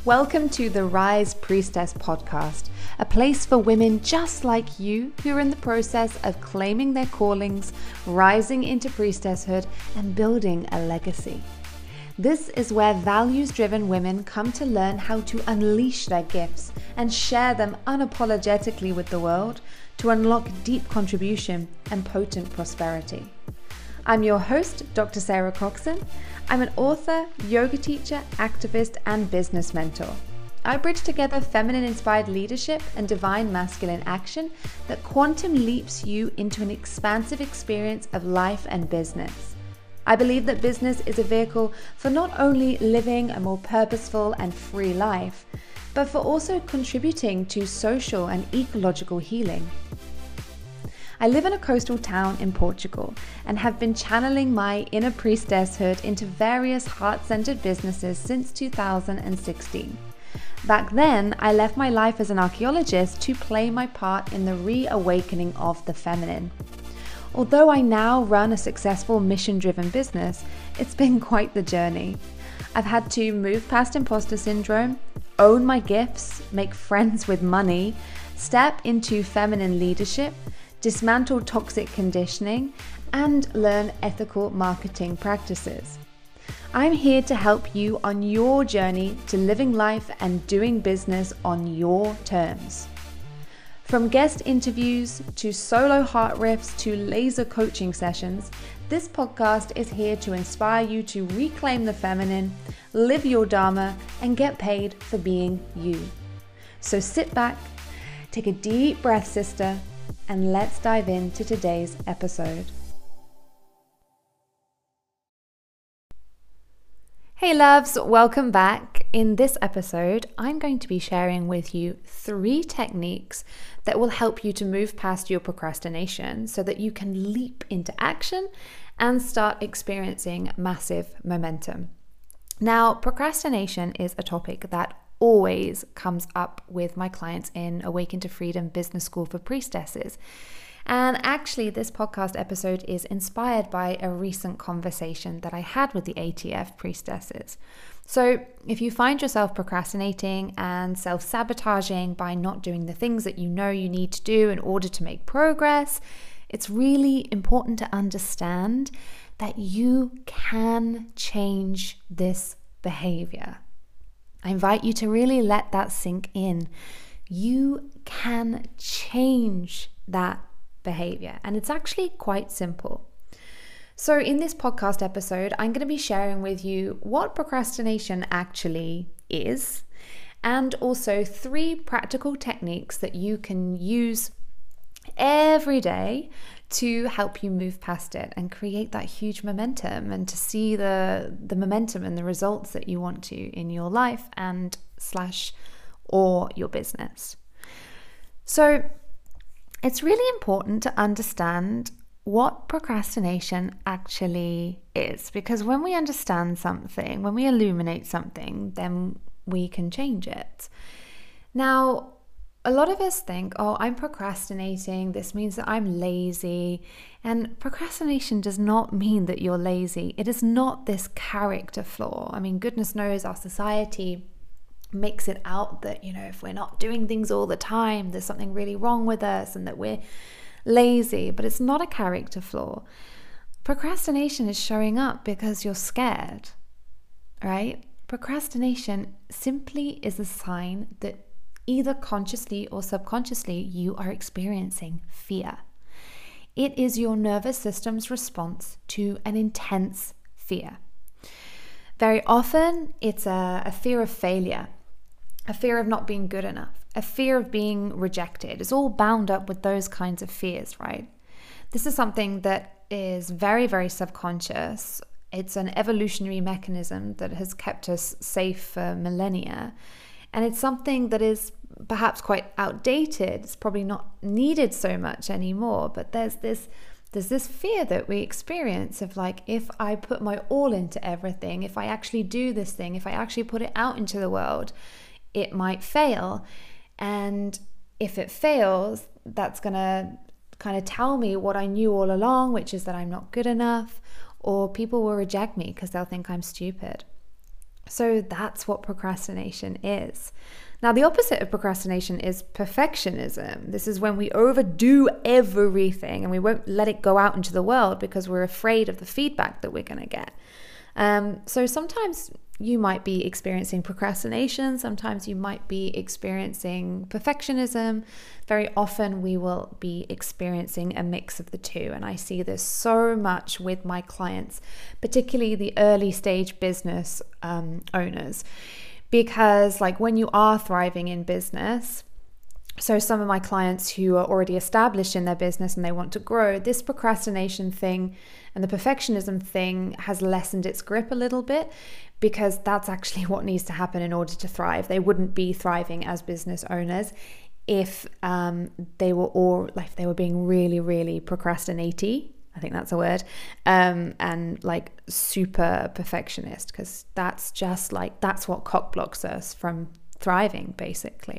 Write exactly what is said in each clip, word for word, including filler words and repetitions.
Welcome to the Rise Priestess podcast, a place for women just like you who are in the process of claiming their callings, rising into priestesshood, and building a legacy. This is where values-driven women come to learn how to unleash their gifts and share them unapologetically with the world to unlock deep contribution and potent prosperity. I'm your host, Doctor Sarah Coxon. I'm an author, yoga teacher, activist, and business mentor. I bridge together feminine-inspired leadership and divine masculine action that quantum leaps you into an expansive experience of life and business. I believe that business is a vehicle for not only living a more purposeful and free life, but for also contributing to social and ecological healing. I live in a coastal town in Portugal and have been channeling my inner priestesshood into various heart-centered businesses since two thousand sixteen. Back then, I left my life as an archaeologist to play my part in the reawakening of the feminine. Although I now run a successful mission-driven business, it's been quite the journey. I've had to move past imposter syndrome, own my gifts, make friends with money, step into feminine leadership, dismantle toxic conditioning, and learn ethical marketing practices. I'm here to help you on your journey to living life and doing business on your terms. From guest interviews to solo heart riffs to laser coaching sessions, this podcast is here to inspire you to reclaim the feminine, live your dharma, and get paid for being you. So sit back, take a deep breath, sister, and let's dive into today's episode. Hey loves, welcome back. In this episode, I'm going to be sharing with you three techniques that will help you to move past your procrastination so that you can leap into action and start experiencing massive momentum. Now, procrastination is a topic that always comes up with my clients in Awaken to Freedom Business School for Priestesses. And actually, this podcast episode is inspired by a recent conversation that I had with the A T F priestesses. So if you find yourself procrastinating and self-sabotaging by not doing the things that you know you need to do in order to make progress, it's really important to understand that you can change this behavior. I invite you to really let that sink in. You can change that behavior, and it's actually quite simple. So in this podcast episode, I'm going to be sharing with you what procrastination actually is, and also three practical techniques that you can use every day to help you move past it and create that huge momentum and to see the the momentum and the results that you want to in your life and slash or your business. So it's really important to understand what procrastination actually is, because when we understand something, when we illuminate something, then we can change it. Now, a lot of us think, oh, I'm procrastinating. This means that I'm lazy. And procrastination does not mean that you're lazy. It is not this character flaw. I mean, goodness knows our society makes it out that, you know, if we're not doing things all the time, there's something really wrong with us and that we're lazy. But it's not a character flaw. Procrastination is showing up because you're scared, right? Procrastination simply is a sign that either consciously or subconsciously, you are experiencing fear. It is your nervous system's response to an intense fear. Very often, it's a, a fear of failure, a fear of not being good enough, a fear of being rejected. It's all bound up with those kinds of fears, right? This is something that is very, very subconscious. It's an evolutionary mechanism that has kept us safe for millennia. And it's something that is perhaps quite outdated. It's probably not needed so much anymore, but there's this there's this fear that we experience of like, if I put my all into everything, if I actually do this thing, if I actually put it out into the world, it might fail. And if it fails, that's gonna kind of tell me what I knew all along, which is that I'm not good enough, or people will reject me because they'll think I'm stupid. So that's what procrastination is. Now, the opposite of procrastination is perfectionism. This is when we overdo everything and we won't let it go out into the world because we're afraid of the feedback that we're going to get. Um, so sometimes you might be experiencing procrastination. Sometimes you might be experiencing perfectionism. Very often we will be experiencing a mix of the two. And I see this so much with my clients, particularly the early stage business um, owners. Because like when you are thriving in business, so some of my clients who are already established in their business and they want to grow, this procrastination thing and the perfectionism thing has lessened its grip a little bit, because that's actually what needs to happen in order to thrive. They wouldn't be thriving as business owners if um, they were all like they were being really, really procrastinate-y. I think that's a word, um, and like super perfectionist, because that's just like, that's what cock blocks us from thriving, basically.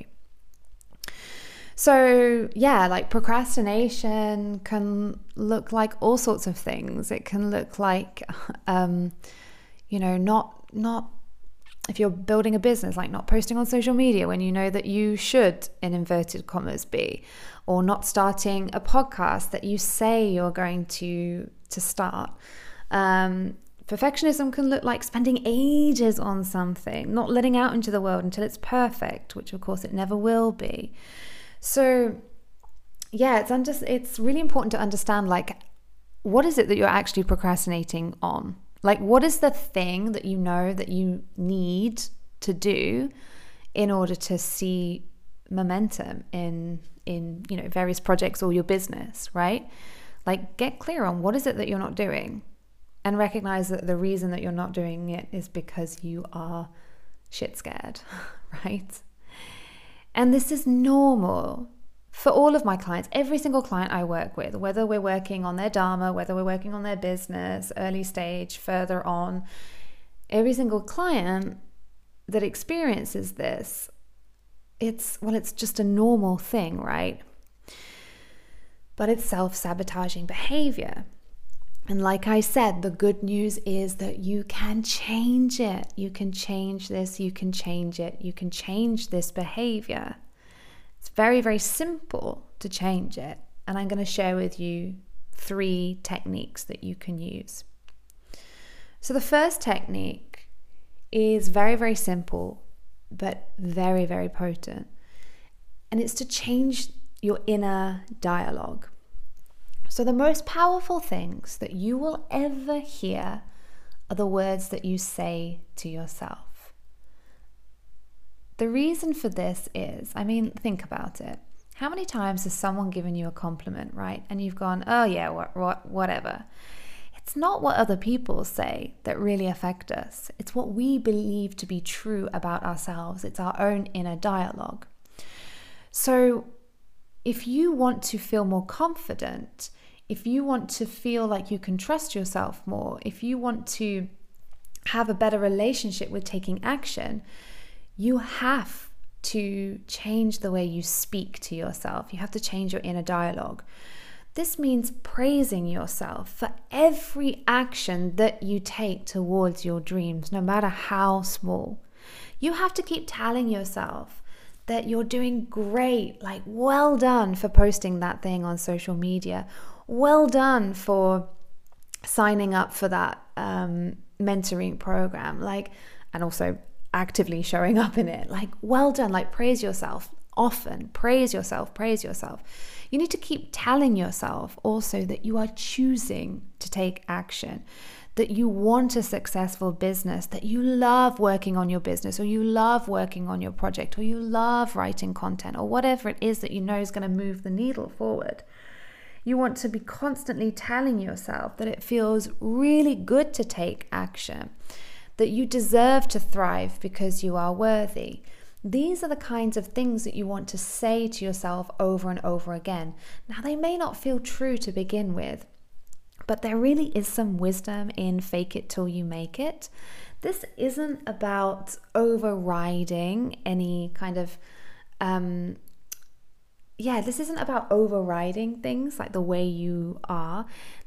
So yeah, like procrastination can look like all sorts of things. It can look like, um, you know, not, not, if you're building a business, like not posting on social media when you know that you should, in inverted commas, be, or not starting a podcast that you say you're going to to start. Um, perfectionism can look like spending ages on something, not letting out into the world until it's perfect, which of course it never will be. So yeah, it's under, it's really important to understand, like, what is it that you're actually procrastinating on? Like, what is the thing that you know that you need to do in order to see momentum in, in, you know, various projects or your business, right? Like, get clear on what is it that you're not doing, and recognize that the reason that you're not doing it is because you are shit scared, right? And this is normal for all of my clients. Every single client I work with, whether we're working on their dharma, whether we're working on their business, early stage, further on, every single client that experiences this, it's, well, it's just a normal thing, right? But it's self-sabotaging behavior. And like I said, the good news is that you can change it. You can change this, you can change it, you can change this behavior. It's very, very simple to change it. And I'm going to share with you three techniques that you can use. So the first technique is very, very simple, but very, very potent. And it's to change your inner dialogue. So the most powerful things that you will ever hear are the words that you say to yourself. The reason for this is, I mean, think about it. How many times has someone given you a compliment, right? And you've gone, oh yeah, what, what, whatever. It's not what other people say that really affect us. It's what we believe to be true about ourselves. It's our own inner dialogue. So if you want to feel more confident, if you want to feel like you can trust yourself more, if you want to have a better relationship with taking action, you have to change the way you speak to yourself. You have to change your inner dialogue. This means praising yourself for every action that you take towards your dreams, no matter how small. You have to keep telling yourself that you're doing great, like well done for posting that thing on social media. Well done for signing up for that um, mentoring program, like, and also actively showing up in it. Like, well done, like praise yourself often, praise yourself, praise yourself. You need to keep telling yourself also that you are choosing to take action, that you want a successful business, that you love working on your business, or you love working on your project, or you love writing content, or whatever it is that you know is going to move the needle forward. You want to be constantly telling yourself that it feels really good to take action, that you deserve to thrive because you are worthy. These are the kinds of things that you want to say to yourself over and over again. Now, they may not feel true to begin with, but there really is some wisdom in fake it till you make it. This isn't about overriding any kind of, um, yeah, this isn't about overriding things like the way you are.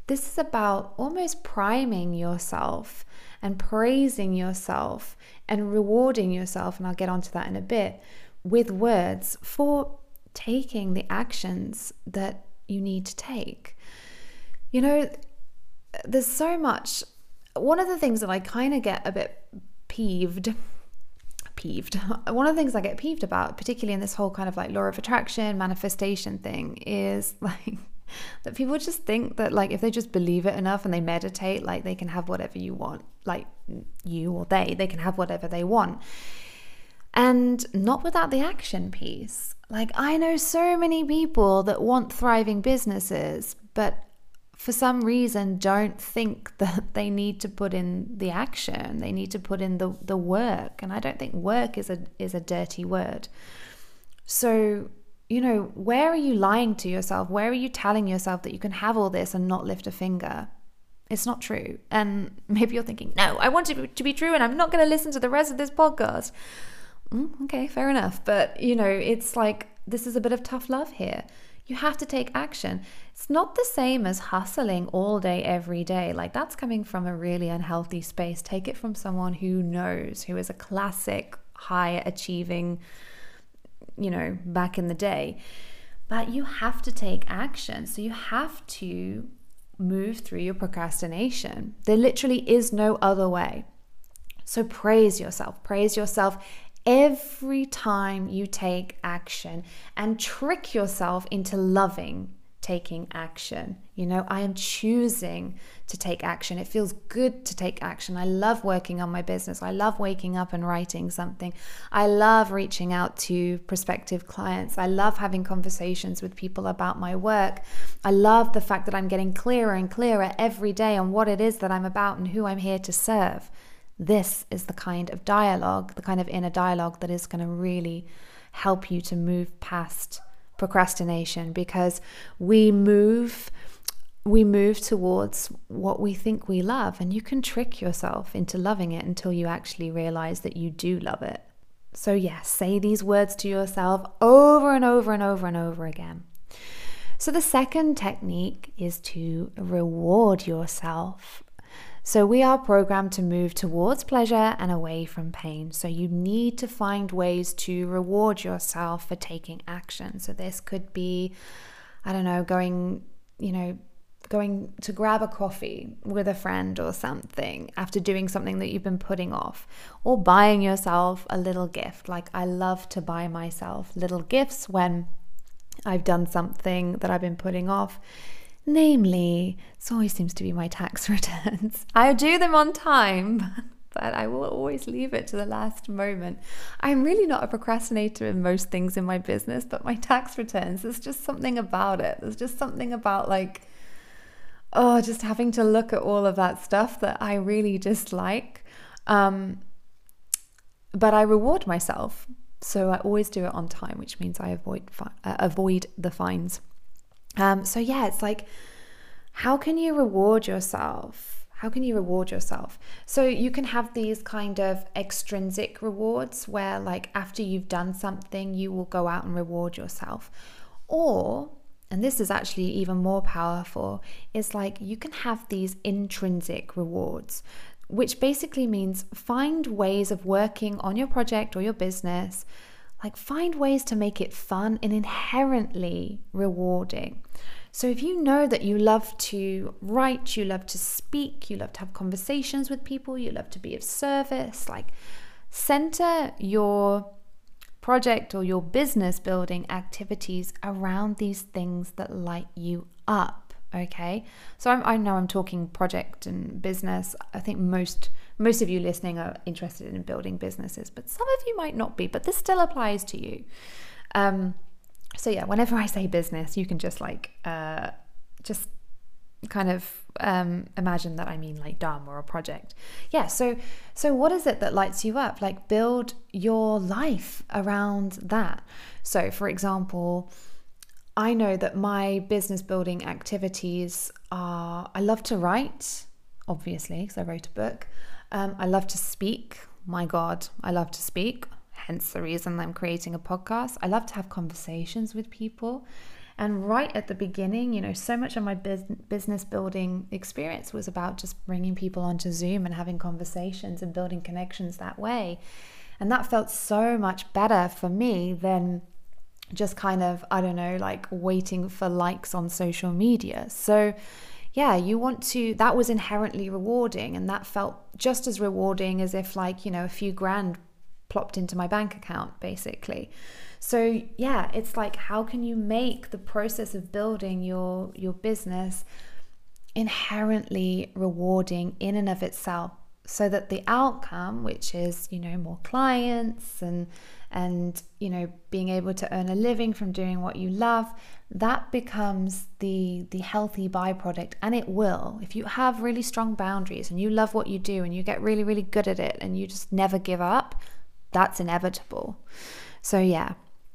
this is about almost priming yourself and praising yourself and rewarding yourself, and I'll get onto that in a bit, with words for taking the actions that you need to take. You know, there's so much. One of the things that I kind of get a bit peeved peeved one of the things I get peeved about, particularly in this whole kind of like law of attraction manifestation thing, is like that people just think that like if they just believe it enough and they meditate, like they can have whatever you want, like you or they they can have whatever they want, and not without the action piece. Like, I know so many people that want thriving businesses, but for some reason don't think that they need to put in the action. They need to put in the the work. And I don't think work is a is a dirty word. So, you know, where are you lying to yourself? Where are you telling yourself that you can have all this and not lift a finger? It's not true. And maybe you're thinking, no, I want it to be true and I'm not going to listen to the rest of this podcast. Mm, okay, fair enough. But, you know, it's like, this is a bit of tough love here. You have to take action. It's not the same as hustling all day, every day. Like, that's coming from a really unhealthy space. Take it from someone who knows, who is a classic high achieving, you know, back in the day. But you have to take action. So you have to move through your procrastination. There literally is no other way. So praise yourself. Praise yourself every time you take action, and trick yourself into loving taking action. You know, I am choosing to take action. It feels good to take action. I love working on my business. I love waking up and writing something. I love reaching out to prospective clients. I love having conversations with people about my work. I love the fact that I'm getting clearer and clearer every day on what it is that I'm about and who I'm here to serve. This is the kind of dialogue, the kind of inner dialogue that is going to really help you to move past procrastination, because we move we move towards what we think we love, and you can trick yourself into loving it until you actually realize that you do love it. So yes, say these words to yourself over and over and over and over again. So the second technique is to reward yourself. So we are programmed to move towards pleasure and away from pain. So you need to find ways to reward yourself for taking action. So this could be, I don't know, going, you know, going to grab a coffee with a friend or something after doing something that you've been putting off, or buying yourself a little gift. Like, I love to buy myself little gifts when I've done something that I've been putting off. Namely, it always seems to be my tax returns. I do them on time, but I will always leave it to the last moment. I'm really not a procrastinator in most things in my business, but my tax returns, there's just something about it. There's just something about like, oh, just having to look at all of that stuff that I really dislike. Um, but I reward myself. So I always do it on time, which means I avoid fi- uh, avoid the fines. Um, so yeah, it's like, how can you reward yourself? How can you reward yourself? So you can have these kind of extrinsic rewards where, like, after you've done something, you will go out and reward yourself. Or, and this is actually even more powerful, is like you can have these intrinsic rewards, which basically means find ways of working on your project or your business. Like, find ways to make it fun and inherently rewarding. So if you know that you love to write, you love to speak, you love to have conversations with people, you love to be of service, like, center your project or your business building activities around these things that light you up. Okay, so I'm, I know I'm talking project and business. I think most most of you listening are interested in building businesses, but some of you might not be, but this still applies to you. Um, so yeah, whenever I say business, you can just like, uh, just kind of um, imagine that I mean like dharma or a project. Yeah, so so what is it that lights you up? Like, build your life around that. So for example, I know that my business building activities are, I love to write, obviously, because I wrote a book. Um, I love to speak. My God, I love to speak. Hence the reason I'm creating a podcast. I love to have conversations with people. And right at the beginning, you know, so much of my business building experience was about just bringing people onto Zoom and having conversations and building connections that way. And that felt so much better for me than just kind of, I don't know, like waiting for likes on social media. So yeah, you want to, that was inherently rewarding, and that felt just as rewarding as if, like, you know, a few grand plopped into my bank account, basically. So yeah, it's like, how can you make the process of building your your business inherently rewarding in and of itself, so that the outcome, which is, you know, more clients and and you know, being able to earn a living from doing what you love, that becomes the the healthy byproduct. And it will, if you have really strong boundaries and you love what you do and you get really really good at it and you just never give up, that's inevitable. So yeah.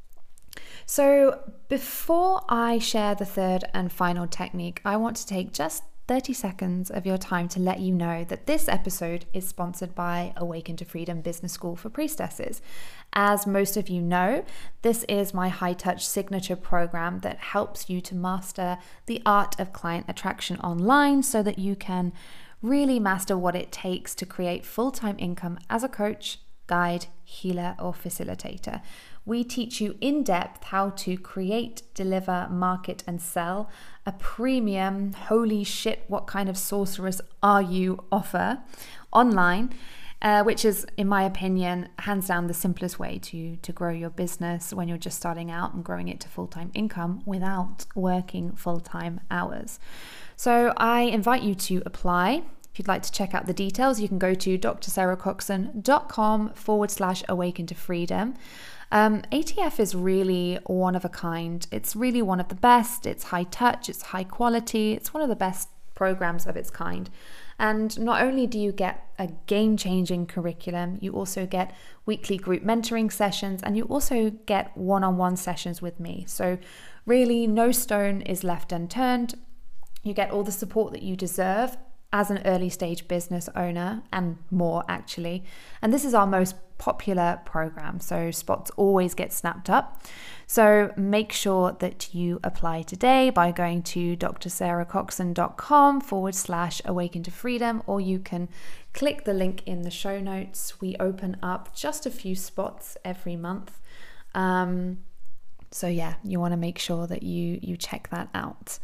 So before I share the third and final technique, I want to take just thirty seconds of your time to let you know that this episode is sponsored by Awaken to Freedom Business School for Priestesses. As most of you know, this is my high-touch signature program that helps you to master the art of client attraction online, so that you can really master what it takes to create full-time income as a coach, guide, healer, or facilitator. We teach you in depth how to create, deliver, market, and sell a premium, holy shit, what kind of sorceress are you offer online, uh, which is, in my opinion, hands down the simplest way to, to grow your business when you're just starting out and growing it to full-time income without working full-time hours. So I invite you to apply. If you'd like to check out the details, you can go to drsarahcoxon.com forward slash awaken to freedom. Um, A T F is really one of a kind. It's really one of the best. It's high touch, it's high quality. It's one of the best programs of its kind. And not only do you get a game-changing curriculum, you also get weekly group mentoring sessions, and you also get one-on-one sessions with me. So really, no stone is left unturned. You get all the support that you deserve as an early stage business owner, and more actually. And this is our most popular program, so spots always get snapped up. So make sure that you apply today by going to drsarahcoxon.com forward slash awaken to freedom, or you can click the link in the show notes. We open up just a few spots every month. Um, so yeah, you want to make sure that you you check that out.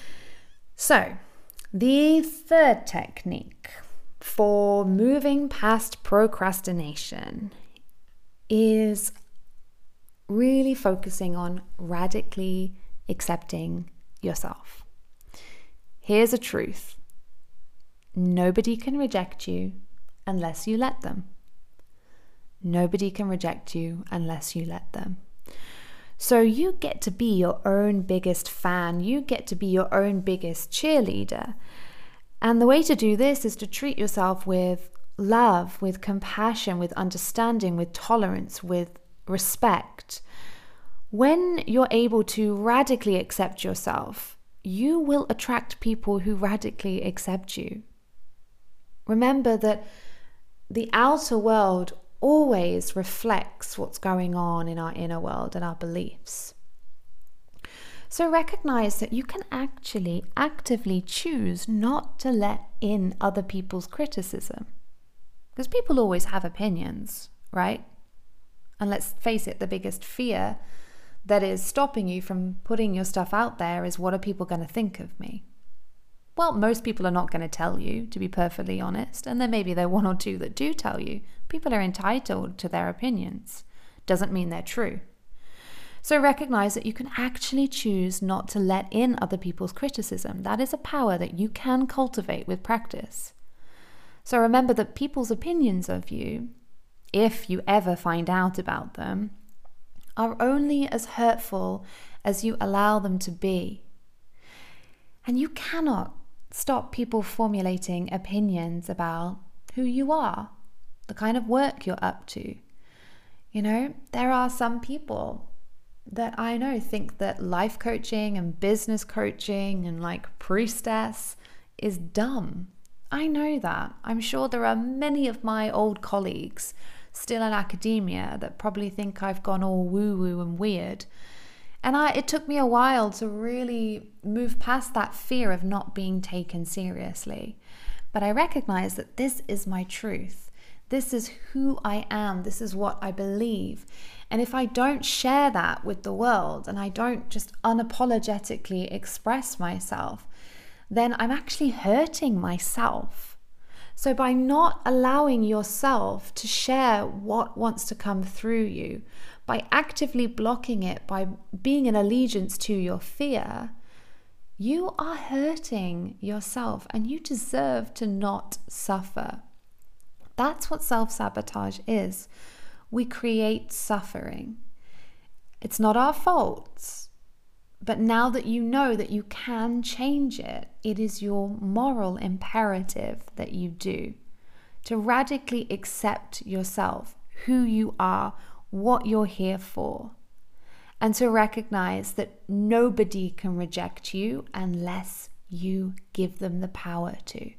So the third technique for moving past procrastination is really focusing on radically accepting yourself. Here's a truth: nobody can reject you unless you let them. Nobody can reject you unless you let them. So you get to be your own biggest fan. You get to be your own biggest cheerleader. And the way to do this is to treat yourself with love, with compassion, with understanding, with tolerance, with respect. When you're able to radically accept yourself, you will attract people who radically accept you. Remember that the outer world always reflects what's going on in our inner world and our beliefs. So recognize that you can actually actively choose not to let in other people's criticism. Because people always have opinions, right? And let's face it, the biggest fear that is stopping you from putting your stuff out there is, what are people going to think of me? Well, most people are not going to tell you, to be perfectly honest. And then maybe there are one or two that do tell you. People are entitled to their opinions. Doesn't mean they're true. So recognize that you can actually choose not to let in other people's criticism. That is a power that you can cultivate with practice. So remember that people's opinions of you, if you ever find out about them, are only as hurtful as you allow them to be. And you cannot stop people formulating opinions about who you are, the kind of work you're up to. You know, there are some people that I know think that life coaching and business coaching and like priestess is dumb. I know that. I'm sure there are many of my old colleagues still in academia that probably think I've gone all woo-woo and weird. And I, it took me a while to really move past that fear of not being taken seriously. But I recognize that this is my truth. This is who I am. This is what I believe. And if I don't share that with the world and I don't just unapologetically express myself, then I'm actually hurting myself. So by not allowing yourself to share what wants to come through you, by actively blocking it, by being in allegiance to your fear, you are hurting yourself and you deserve to not suffer. That's what self-sabotage is. We create suffering. It's not our fault. But now that you know that you can change it, it is your moral imperative that you do. To radically accept yourself, who you are, what you're here for. And to recognize that nobody can reject you unless you give them the power to.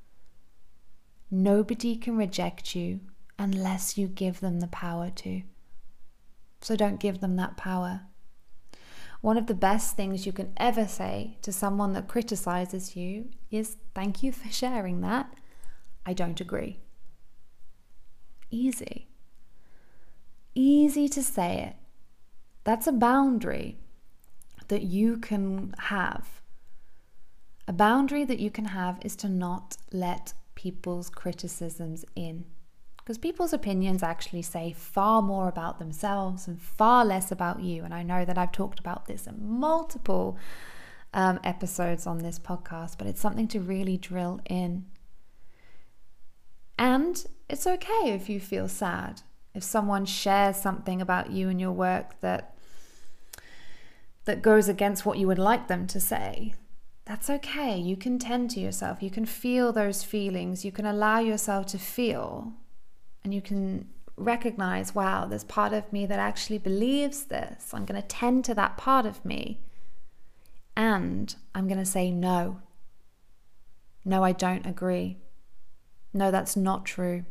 Nobody can reject you unless you give them the power to. So don't give them that power. One of the best things you can ever say to someone that criticizes you is, thank you for sharing that. I don't agree. Easy. Easy to say it. That's a boundary that you can have. A boundary that you can have is to not let people's criticisms in. Because people's opinions actually say far more about themselves and far less about you. And I know that I've talked about this in multiple um, episodes on this podcast, but it's something to really drill in. And it's okay if you feel sad. If someone shares something about you and your work that, that goes against what you would like them to say, that's okay. You can tend to yourself. You can feel those feelings. You can allow yourself to feel. And you can recognize, wow, there's part of me that actually believes this. I'm going to tend to that part of me. And I'm going to say no. No, I don't agree. No, that's not true.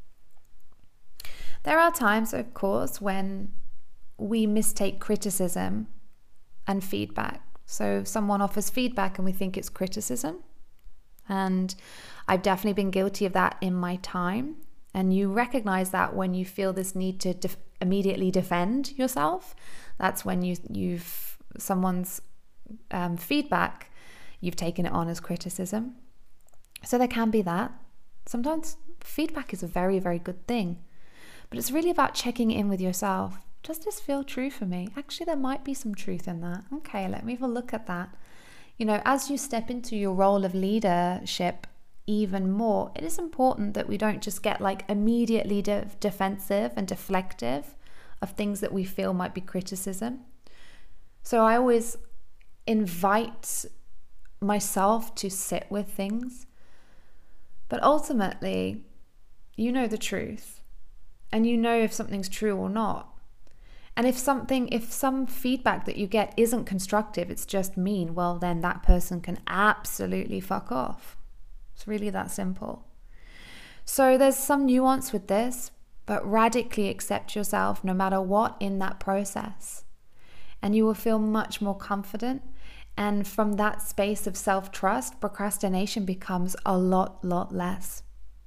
There are times, of course, when we mistake criticism and feedback. So someone offers feedback and we think it's criticism. And I've definitely been guilty of that in my time. And you recognize that when you feel this need to def- immediately defend yourself. That's when you, you've someone's um, feedback, you've taken it on as criticism. So there can be that. Sometimes feedback is a very, very good thing. But it's really about checking in with yourself. Does this feel true for me? Actually, there might be some truth in that. Okay, let me have a look at that. You know, as you step into your role of leadership even more, it is important that we don't just get like immediately de- defensive and deflective of things that we feel might be criticism. So I always invite myself to sit with things. But ultimately, you know the truth. And you know if something's true or not. And if something, if some feedback that you get isn't constructive, it's just mean, well, then that person can absolutely fuck off. It's really that simple. So there's some nuance with this, but radically accept yourself no matter what in that process. And you will feel much more confident. And from that space of self-trust, procrastination becomes a lot, lot less.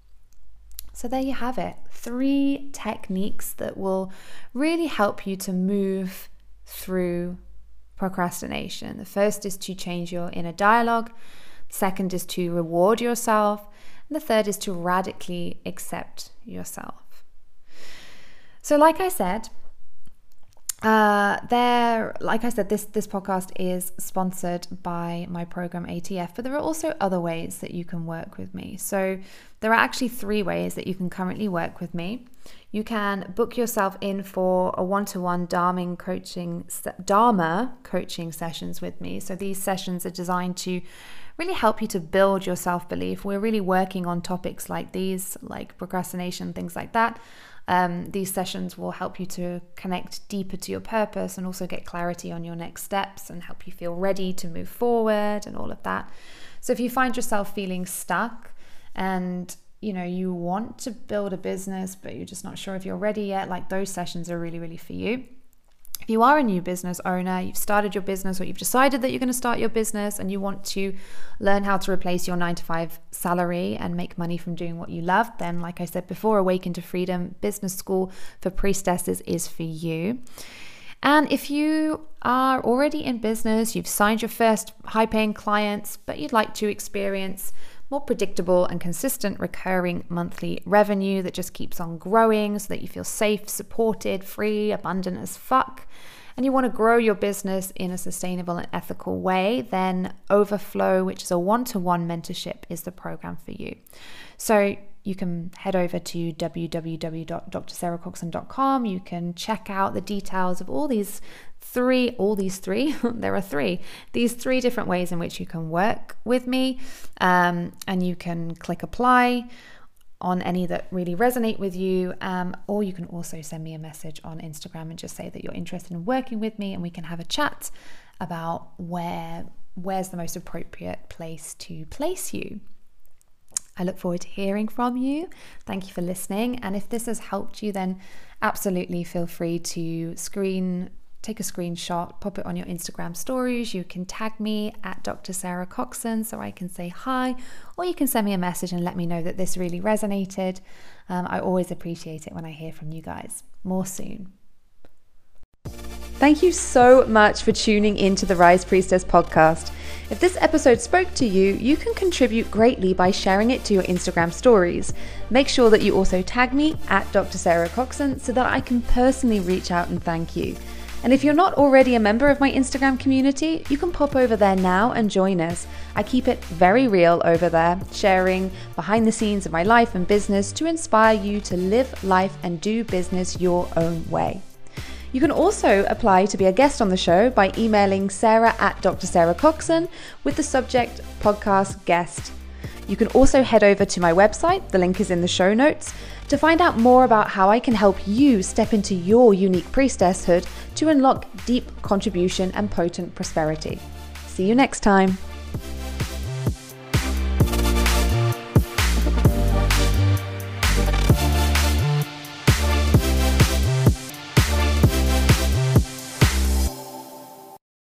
So there you have it. Three techniques that will really help you to move through procrastination. The first is to change your inner dialogue. The second is to reward yourself. And the third is to radically accept yourself. So like I said, Uh, there, like I said, this, this podcast is sponsored by my program A T F, but there are also other ways that you can work with me. So there are actually three ways that you can currently work with me. You can book yourself in for a one-to-one Dharma coaching, Dharma coaching sessions with me. So these sessions are designed to really help you to build your self-belief. We're really working on topics like these, like procrastination, things like that. Um, these sessions will help you to connect deeper to your purpose and also get clarity on your next steps and help you feel ready to move forward and all of that. So if you find yourself feeling stuck and you know you want to build a business but you're just not sure if you're ready yet, like those sessions are really, really for you. If If you are a new business owner, you've started your business or you've decided that you're going to start your business and you want to learn how to replace your nine to five salary and make money from doing what you love, then like I said before, Awaken to Freedom Business School for Priestesses is for you. And if you are already in business, you've signed your first high-paying clients, but you'd like to experience more predictable and consistent recurring monthly revenue that just keeps on growing so that you feel safe, supported, free, abundant as fuck, and you want to grow your business in a sustainable and ethical way, then Overflow, which is a one-to-one mentorship, is the program for you. So you can head over to w w w dot d r sarah coxon dot com. You can check out the details of all these three, all these three, there are three, these three different ways in which you can work with me. Um, and you can click apply on any that really resonate with you. Um, or you can also send me a message on Instagram and just say that you're interested in working with me, and we can have a chat about where where's the most appropriate place to place you. I look forward to hearing from you. Thank you for listening. And if this has helped you, then absolutely feel free to screen, take a screenshot, pop it on your Instagram stories. You can tag me at Doctor Sarah Coxon so I can say hi, or you can send me a message and let me know that this really resonated. Um, I always appreciate it when I hear from you guys. More soon. Thank you so much for tuning into the Rise Priestess podcast. If this episode spoke to you, you can contribute greatly by sharing it to your Instagram stories. Make sure that you also tag me at Doctor Sarah Coxon so that I can personally reach out and thank you. And if you're not already a member of my Instagram community, you can pop over there now and join us. I keep it very real over there, sharing behind the scenes of my life and business to inspire you to live life and do business your own way. You can also apply to be a guest on the show by emailing sarah at Doctor Sarah Coxon with the subject podcast guest. You can also head over to my website, the link is in the show notes, to find out more about how I can help you step into your unique priestesshood to unlock deep contribution and potent prosperity. See you next time.